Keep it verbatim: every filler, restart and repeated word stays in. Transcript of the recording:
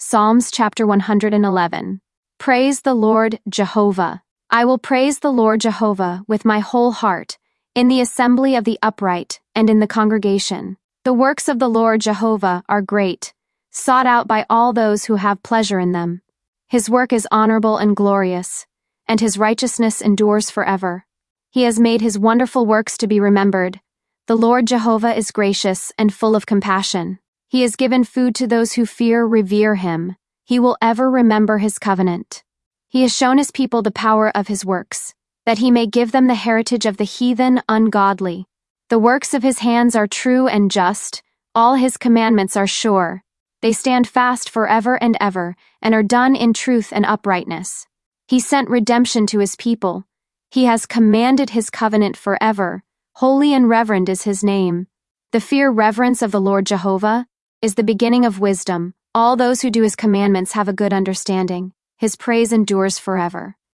Psalms chapter one hundred eleven. Praise the Lord Jehovah. I will praise the Lord Jehovah with my whole heart, in the assembly of the upright and in the congregation. The works of the Lord Jehovah are great, sought out by all those who have pleasure in them. His work is honorable and glorious, and his righteousness endures forever. He has made his wonderful works to be remembered. The Lord Jehovah is gracious and full of compassion. He has given food to those who fear, revere him. He will ever remember his covenant. He has shown his people the power of his works, that he may give them the heritage of the heathen ungodly. The works of his hands are true and just. All his commandments are sure. They stand fast forever and ever, and are done in truth and uprightness. He sent redemption to his people. He has commanded his covenant forever. Holy and reverend is his name. The fear reverence of the Lord Jehovah is the beginning of wisdom. All those who do his commandments have a good understanding. His praise endures forever.